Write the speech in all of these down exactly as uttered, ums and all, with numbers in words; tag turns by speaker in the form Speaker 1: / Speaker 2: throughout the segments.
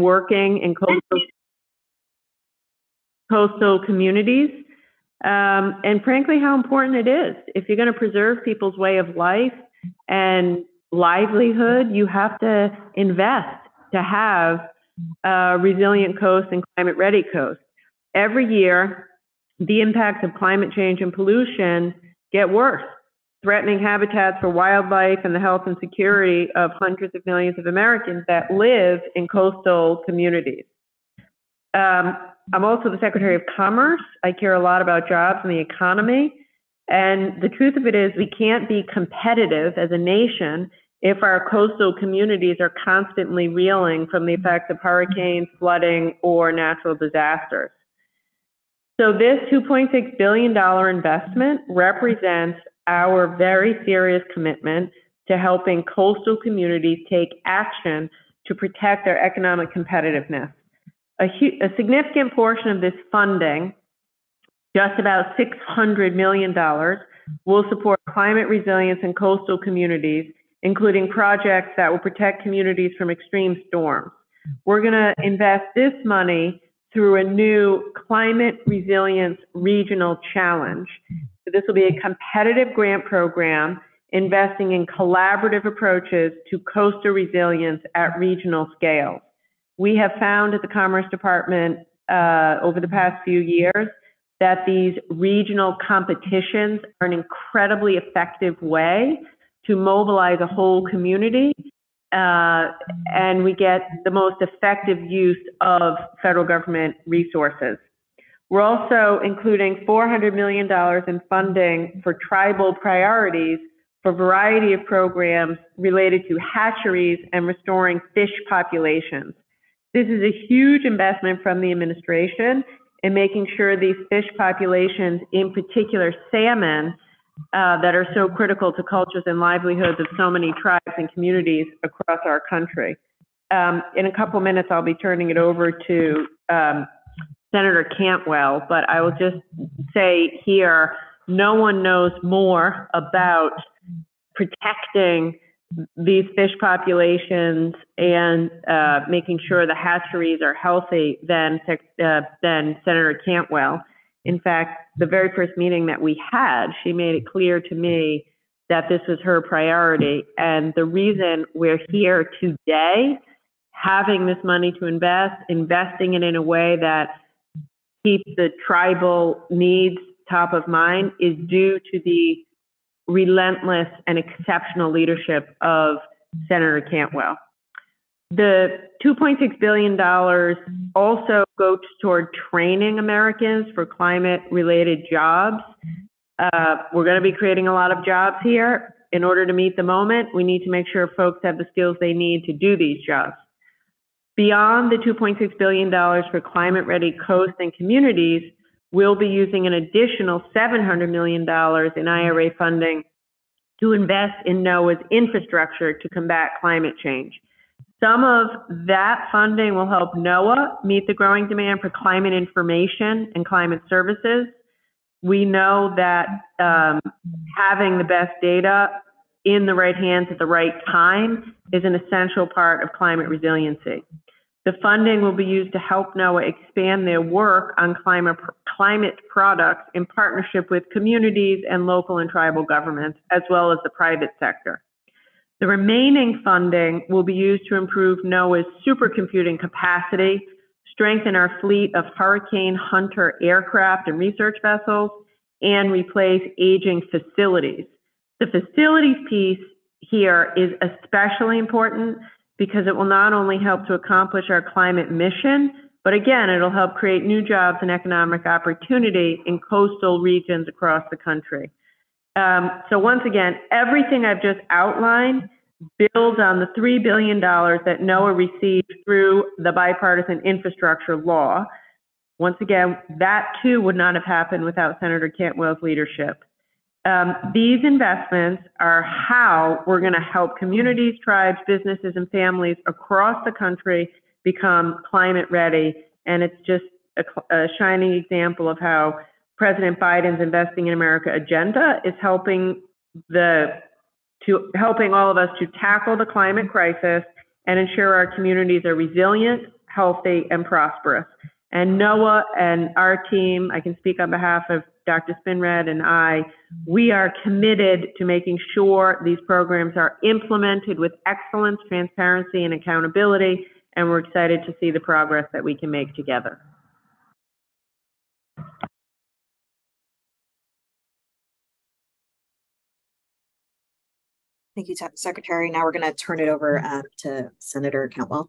Speaker 1: working in coastal, coastal communities, um, and frankly, how important it is. If you're going to preserve people's way of life and livelihood, you have to invest to have a resilient coast and climate-ready coast. Every year, the impacts of climate change and pollution get worse, threatening habitats for wildlife and the health and security of hundreds of millions of Americans that live in coastal communities. Um, I'm also the Secretary of Commerce. I care a lot about jobs and the economy. And the truth of it is we can't be competitive as a nation if our coastal communities are constantly reeling from the effects of hurricanes, flooding, or natural disasters. So this two point six billion dollars investment represents our very serious commitment to helping coastal communities take action to protect their economic competitiveness. A, a significant portion of this funding, just about six hundred million dollars, will support climate resilience in coastal communities, including projects that will protect communities from extreme storms. We're going to invest this money through a new climate resilience regional challenge. So this will be a competitive grant program investing in collaborative approaches to coastal resilience at regional scale. We have found at the Commerce Department uh, over the past few years that these regional competitions are an incredibly effective way to mobilize a whole community, uh, and we get the most effective use of federal government resources. We're also including four hundred million dollars in funding for tribal priorities for a variety of programs related to hatcheries and restoring fish populations. This is a huge investment from the administration in making sure these fish populations, in particular salmon, uh, that are so critical to cultures and livelihoods of so many tribes and communities across our country. Um, in a couple minutes, I'll be turning it over to um, Senator Cantwell, but I will just say here, no one knows more about protecting these fish populations and uh, making sure the hatcheries are healthy than, uh, than Senator Cantwell. In fact, the very first meeting that we had, she made it clear to me that this was her priority. And the reason we're here today, having this money to invest, investing it in a way that keeps the tribal needs top of mind, is due to the relentless and exceptional leadership of Senator Cantwell. The two point six billion dollars also goes toward training Americans for climate-related jobs. Uh, we're going to be creating a lot of jobs here. In order to meet the moment, we need to make sure folks have the skills they need to do these jobs. Beyond the two point six billion dollars for climate-ready coasts and communities, we'll be using an additional seven hundred million dollars in I R A funding to invest in NOAA's infrastructure to combat climate change. Some of that funding will help NOAA meet the growing demand for climate information and climate services. We know that um, having the best data in the right hands at the right time is an essential part of climate resiliency. The funding will be used to help NOAA expand their work on climate, climate products in partnership with communities and local and tribal governments, as well as the private sector. The remaining funding will be used to improve NOAA's supercomputing capacity, strengthen our fleet of Hurricane Hunter aircraft and research vessels, and replace aging facilities. The facilities piece here is especially important because it will not only help to accomplish our climate mission, but again, it'll help create new jobs and economic opportunity in coastal regions across the country. Um, so once again, everything I've just outlined builds on the three billion dollars that NOAA received through the bipartisan infrastructure law. Once again, that too would not have happened without Senator Cantwell's leadership. Um, these investments are how we're going to help communities, tribes, businesses, and families across the country become climate ready. And it's just a, a shining example of how President Biden's Investing in America agenda is helping the to helping all of us to tackle the climate crisis and ensure our communities are resilient, healthy, and prosperous. And NOAA and our team, I can speak on behalf of Doctor Spinrad and I, we are committed to making sure these programs are implemented with excellence, transparency, and accountability, and we're excited to see the progress that we can make together.
Speaker 2: Thank you, Secretary. Now we're going to turn it over uh, to Senator Cantwell.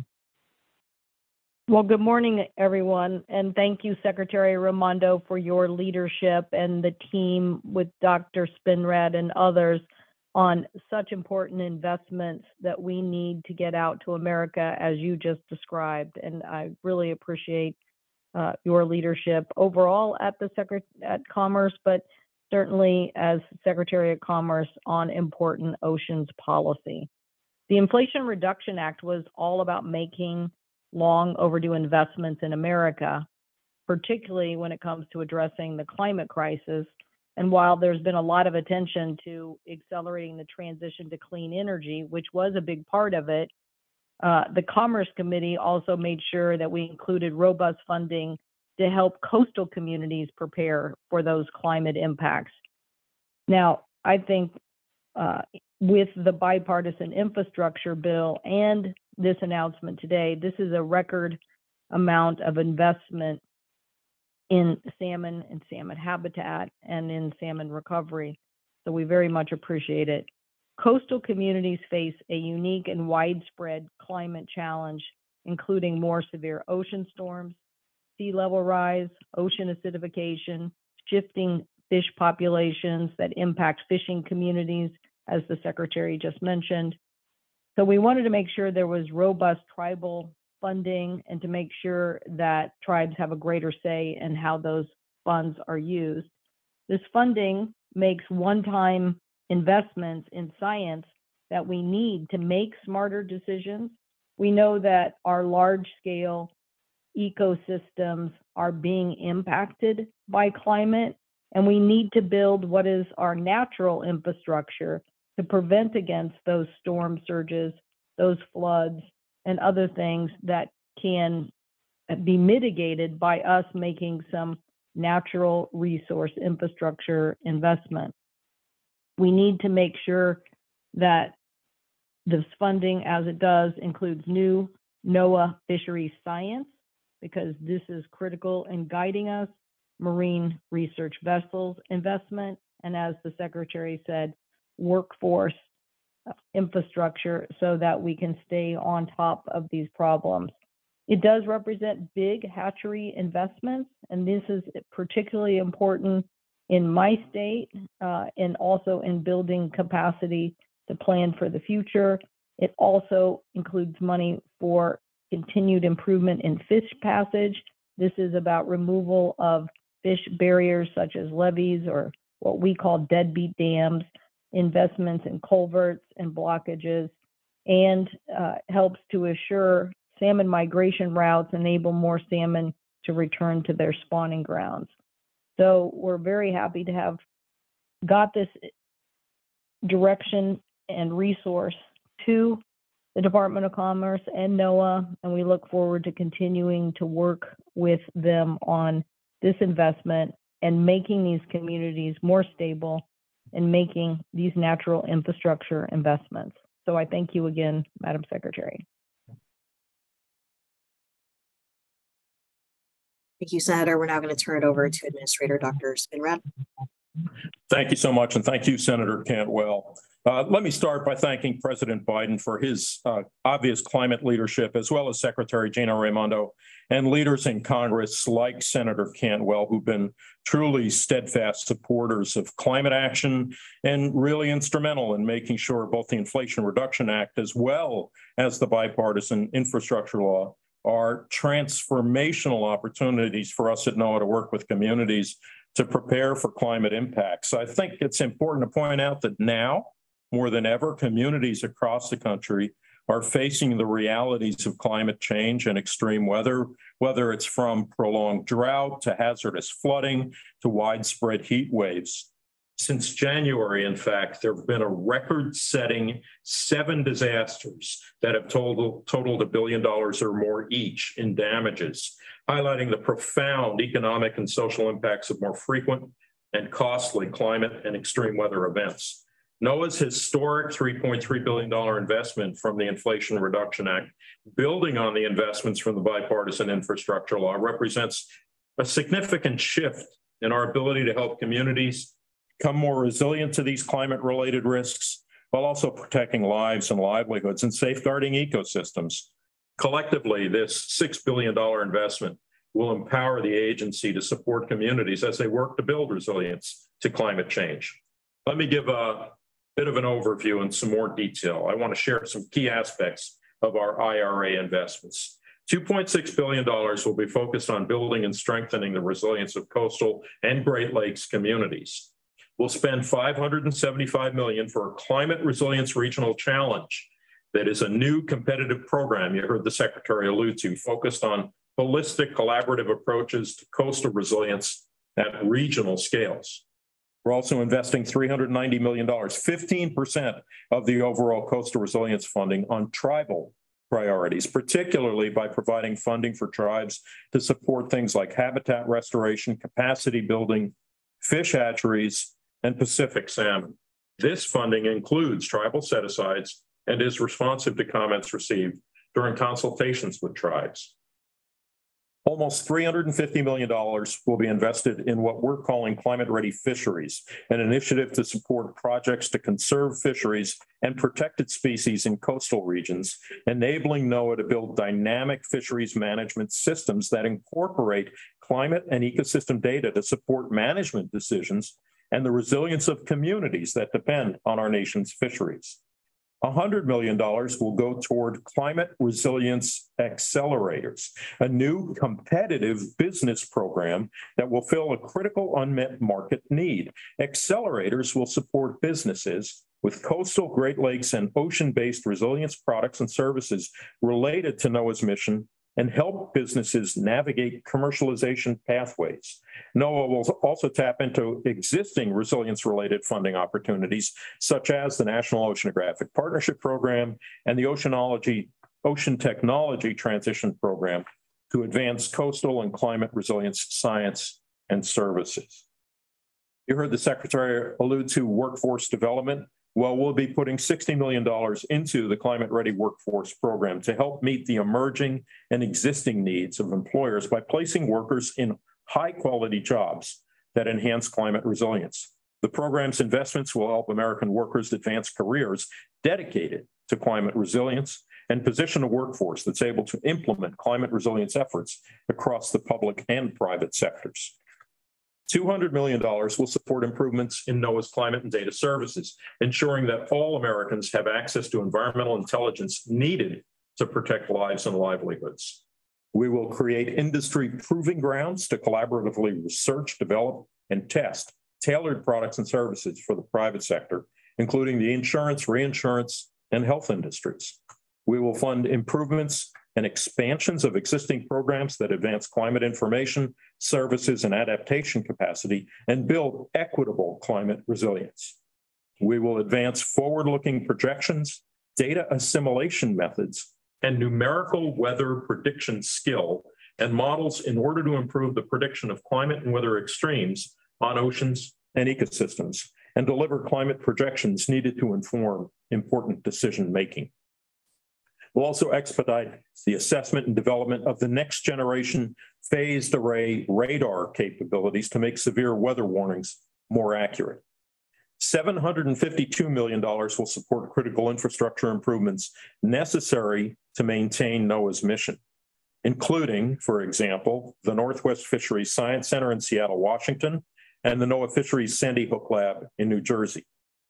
Speaker 3: Well, good morning, everyone, and thank you, Secretary Raimondo, for your leadership and the team with Doctor Spinrad and others on such important investments that we need to get out to America, as you just described. And I really appreciate uh, your leadership overall at the Secret at Commerce, but certainly as Secretary of Commerce on important oceans policy. The Inflation Reduction Act was all about making long overdue investments in America, particularly when it comes to addressing the climate crisis. And while there's been a lot of attention to accelerating the transition to clean energy, which was a big part of it, uh, the Commerce Committee also made sure that we included robust funding to help coastal communities prepare for those climate impacts. Now, I think uh, with the bipartisan infrastructure bill and this announcement today, this is a record amount of investment in salmon and salmon habitat and in salmon recovery. So we very much appreciate it. Coastal communities face a unique and widespread climate challenge, including more severe ocean storms, sea level rise, ocean acidification, shifting fish populations that impact fishing communities, as the Secretary just mentioned. So we wanted to make sure there was robust tribal funding and to make sure that tribes have a greater say in how those funds are used. This funding makes one-time investments in science that we need to make smarter decisions. We know that our large-scale ecosystems are being impacted by climate, and we need to build what is our natural infrastructure to prevent against those storm surges, those floods, and other things that can be mitigated by us making some natural resource infrastructure investment. We need to make sure that this funding, as it does, includes new NOAA fisheries science, because this is critical in guiding us, marine research vessels investment, and as the Secretary said, workforce infrastructure so that we can stay on top of these problems. It does represent big hatchery investments, and this is particularly important in my state uh, and also in building capacity to plan for the future. It also includes money for continued improvement in fish passage. This is about removal of fish barriers such as levees or what we call deadbeat dams, investments in culverts and blockages, and uh, helps to assure salmon migration routes enable more salmon to return to their spawning grounds. So we're very happy to have got this direction and resource to the Department of Commerce and NOAA, and we look forward to continuing to work with them on this investment and making these communities more stable and making these natural infrastructure investments. So I thank you again, Madam Secretary.
Speaker 2: Thank you, Senator. We're now going to turn it over to Administrator Doctor Spinrad.
Speaker 4: Thank you so much, and thank you, Senator Cantwell. Uh, let me start by thanking President Biden for his uh, obvious climate leadership, as well as Secretary Gina Raimondo and leaders in Congress like Senator Cantwell, who've been truly steadfast supporters of climate action and really instrumental in making sure both the Inflation Reduction Act as well as the bipartisan infrastructure law are transformational opportunities for us at NOAA to work with communities to prepare for climate impacts. I think it's important to point out that now, more than ever, communities across the country are facing the realities of climate change and extreme weather, whether it's from prolonged drought to hazardous flooding to widespread heat waves. Since January, in fact, there have been a record-setting seven disasters that have totaled, totaled a billion dollars or more each in damages, highlighting the profound economic and social impacts of more frequent and costly climate and extreme weather events. NOAA's historic three point three billion dollars investment from the Inflation Reduction Act, building on the investments from the Bipartisan Infrastructure Law, represents a significant shift in our ability to help communities become more resilient to these climate-related risks, while also protecting lives and livelihoods and safeguarding ecosystems. Collectively, this six billion dollars investment will empower the agency to support communities as they work to build resilience to climate change. Let me give a bit of an overview and some more detail. I want to share some key aspects of our I R A investments. two point six billion dollars will be focused on building and strengthening the resilience of coastal and Great Lakes communities. We'll spend five hundred seventy-five million dollars for a Climate Resilience Regional Challenge that is a new competitive program you heard the Secretary allude to, focused on holistic collaborative approaches to coastal resilience at regional scales. We're also investing three hundred ninety million dollars, fifteen percent of the overall coastal resilience funding, on tribal priorities, particularly by providing funding for tribes to support things like habitat restoration, capacity building, fish hatcheries, and Pacific salmon. This funding includes tribal set-asides and is responsive to comments received during consultations with tribes. Almost three hundred fifty million dollars will be invested in what we're calling climate-ready fisheries, an initiative to support projects to conserve fisheries and protected species in coastal regions, enabling NOAA to build dynamic fisheries management systems that incorporate climate and ecosystem data to support management decisions and the resilience of communities that depend on our nation's fisheries. one hundred million dollars will go toward Climate Resilience Accelerators, a new competitive business program that will fill a critical unmet market need. Accelerators will support businesses with coastal, Great Lakes, and ocean-based resilience products and services related to NOAA's mission and help businesses navigate commercialization pathways. NOAA will also tap into existing resilience-related funding opportunities, such as the National Oceanographic Partnership Program and the Oceanology, Ocean Technology Transition Program, to advance coastal and climate resilience science and services. You heard the Secretary allude to workforce development. Well, we'll be putting sixty million dollars into the Climate Ready Workforce Program to help meet the emerging and existing needs of employers by placing workers in high-quality jobs that enhance climate resilience. The program's investments will help American workers advance careers dedicated to climate resilience and position a workforce that's able to implement climate resilience efforts across the public and private sectors. two hundred million dollars will support improvements in NOAA's climate and data services, ensuring that all Americans have access to environmental intelligence needed to protect lives and livelihoods. We will create industry proving grounds to collaboratively research, develop, and test tailored products and services for the private sector, including the insurance, reinsurance, and health industries. We will fund improvements and expansions of existing programs that advance climate information, services, and adaptation capacity and build equitable climate resilience. We will advance forward-looking projections, data assimilation methods, and numerical weather prediction skill and models in order to improve the prediction of climate and weather extremes on oceans and ecosystems, and deliver climate projections needed to inform important decision-making. We'll also expedite the assessment and development of the next generation phased array radar capabilities to make severe weather warnings more accurate. seven hundred fifty-two million dollars will support critical infrastructure improvements necessary to maintain NOAA's mission, including, for example, the Northwest Fisheries Science Center in Seattle, Washington, and the NOAA Fisheries Sandy Hook Lab in New Jersey,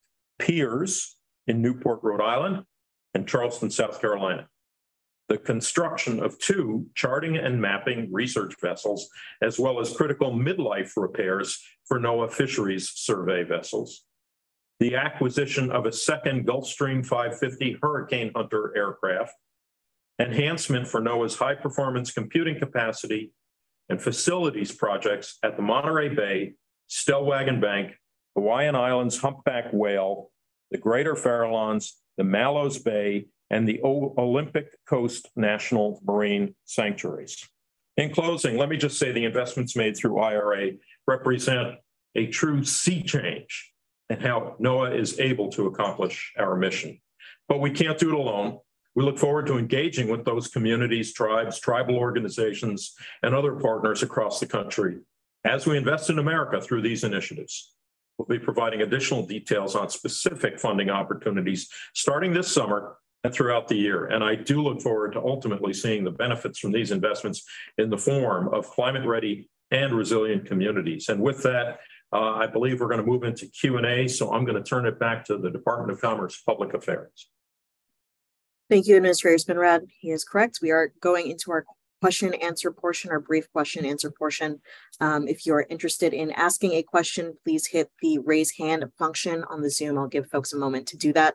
Speaker 4: piers in Newport, Rhode Island, and Charleston, South Carolina. The construction of two charting and mapping research vessels, as well as critical midlife repairs for NOAA Fisheries survey vessels. The acquisition of a second Gulfstream five fifty Hurricane Hunter aircraft, enhancement for NOAA's high-performance computing capacity and facilities projects at the Monterey Bay, Stellwagen Bank, Hawaiian Islands humpback whale, the Greater Farallones, the Mallows Bay, and the o Olympic Coast National Marine Sanctuaries. In closing, let me just say the investments made through I R A represent a true sea change in how NOAA is able to accomplish our mission. But we can't do it alone. We look forward to engaging with those communities, tribes, tribal organizations, and other partners across the country as we invest in America through these initiatives. We'll be providing additional details on specific funding opportunities starting this summer and throughout the year. And I do look forward to ultimately seeing the benefits from these investments in the form of climate-ready and resilient communities. And with that, uh, I believe we're going to move into Q and A. So I'm going to turn it back to the Department of Commerce Public Affairs.
Speaker 2: Thank you, Administrator Spinrad. He is correct. We are going into our question answer portion, our brief question answer portion. Um, if you're interested in asking a question, please hit the raise hand function on the Zoom. I'll give folks a moment to do that.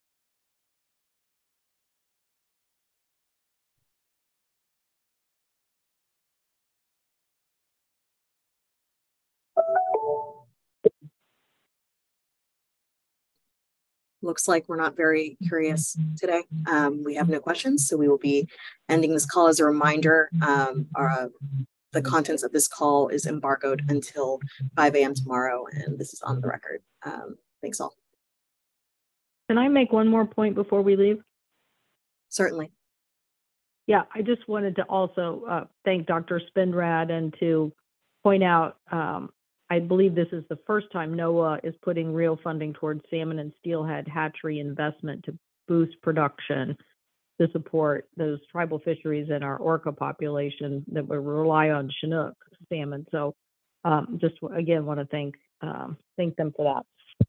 Speaker 2: Looks like we're not very curious today. Um, we have no questions, so we will be ending this call. As a reminder, um, our, the contents of this call is embargoed until five A M tomorrow, and this is on the record. Um, thanks all.
Speaker 3: Can I make one more point before we leave?
Speaker 2: Certainly.
Speaker 3: Yeah, I just wanted to also uh, thank Doctor Spinrad and to point out, um, I believe this is the first time NOAA is putting real funding towards salmon and steelhead hatchery investment to boost production to support those tribal fisheries and our orca population that we rely on Chinook salmon. So um, just again, want to thank um, thank them for that.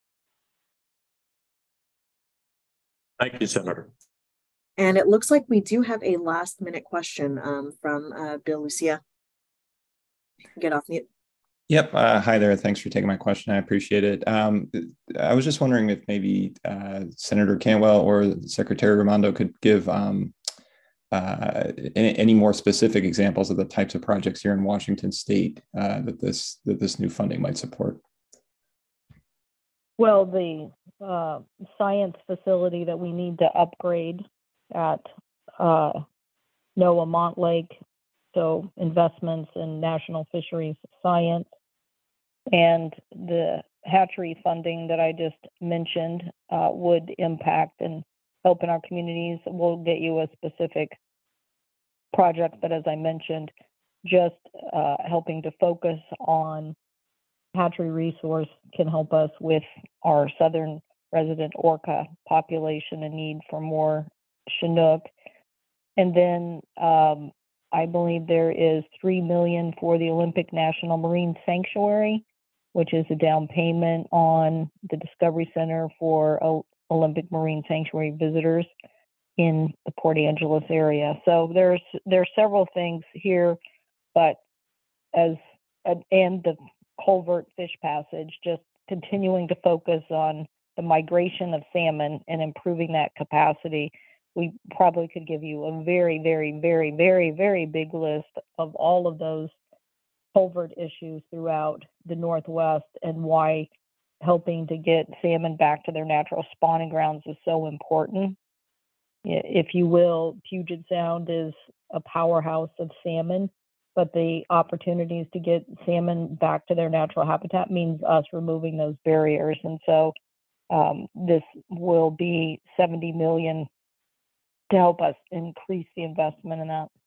Speaker 4: Thank you, Senator.
Speaker 2: And it looks like we do have a last minute question um, from uh, Bill Lucia. Get off mute.
Speaker 5: Yep. Uh, hi there. Thanks for taking my question. I appreciate it. Um, I was just wondering if maybe uh, Senator Cantwell or Secretary Raimondo could give um, uh, any, any more specific examples of the types of projects here in Washington State uh, that this that this new funding might support.
Speaker 3: Well, the uh, science facility that we need to upgrade at uh, NOAA Montlake, so investments in national fisheries science, and the hatchery funding that I just mentioned uh, would impact and help in our communities. We'll get you a specific project, but as I mentioned, just uh, helping to focus on hatchery resource can help us with our southern resident orca population and need for more Chinook. And then um, I believe there is three million dollars for the Olympic National Marine Sanctuary, which is a down payment on the Discovery Center for o Olympic Marine Sanctuary visitors in the Port Angeles area. So there's there's several things here, but as and the culvert fish passage, just continuing to focus on the migration of salmon and improving that capacity. We probably could give you a very, very, very, very, very big list of all of those culvert issues throughout the Northwest and why helping to get salmon back to their natural spawning grounds is so important. If you will, Puget Sound is a powerhouse of salmon, but the opportunities to get salmon back to their natural habitat means us removing those barriers. And so um, this will be seventy million dollars to help us increase the investment in that.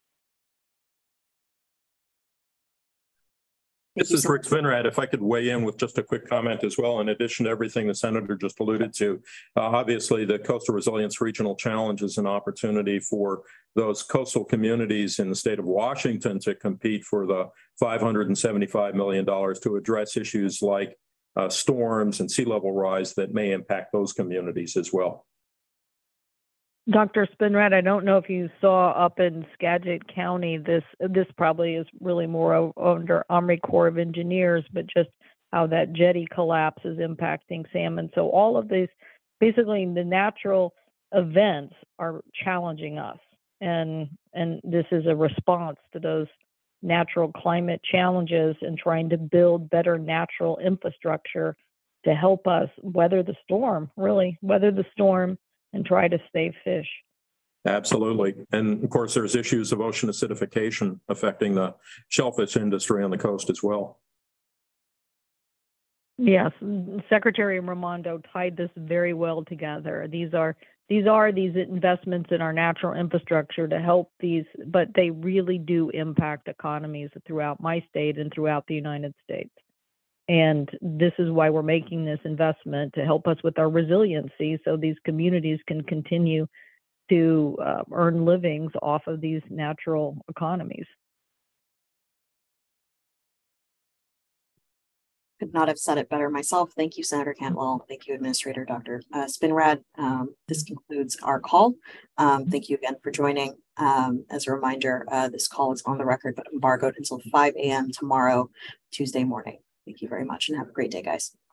Speaker 2: Thank
Speaker 4: This
Speaker 2: you
Speaker 4: is
Speaker 2: so
Speaker 4: Rick Spinrad. If I could weigh in with just a quick comment as well, in addition to everything the Senator just alluded to, uh, obviously the Coastal Resilience Regional Challenge is an opportunity for those coastal communities in the state of Washington to compete for the five hundred seventy-five million dollars to address issues like uh, storms and sea level rise that may impact those communities as well.
Speaker 3: Doctor Spinrad, I don't know if you saw up in Skagit County, this this probably is really more under Army Corps of Engineers, but just how that jetty collapse is impacting salmon. So all of these, basically the natural events are challenging us. And, and this is a response to those natural climate challenges and trying to build better natural infrastructure to help us weather the storm, really weather the storm and try to save fish.
Speaker 4: Absolutely. And of course, there's issues of ocean acidification affecting the shellfish industry on the coast as well.
Speaker 3: Yes, Secretary Raimondo tied this very well together. These are these are these investments in our natural infrastructure to help these, but they really do impact economies throughout my state and throughout the United States. And this is why we're making this investment to help us with our resiliency so these communities can continue to uh, earn livings off of these natural economies.
Speaker 2: Could not have said it better myself. Thank you, Senator Cantwell. Thank you, Administrator Doctor Uh, Spinrad. Um, this concludes our call. Um, thank you again for joining. Um, as a reminder, uh, this call is on the record but embargoed until five A M tomorrow, Tuesday morning. Thank you very much and have a great day, guys.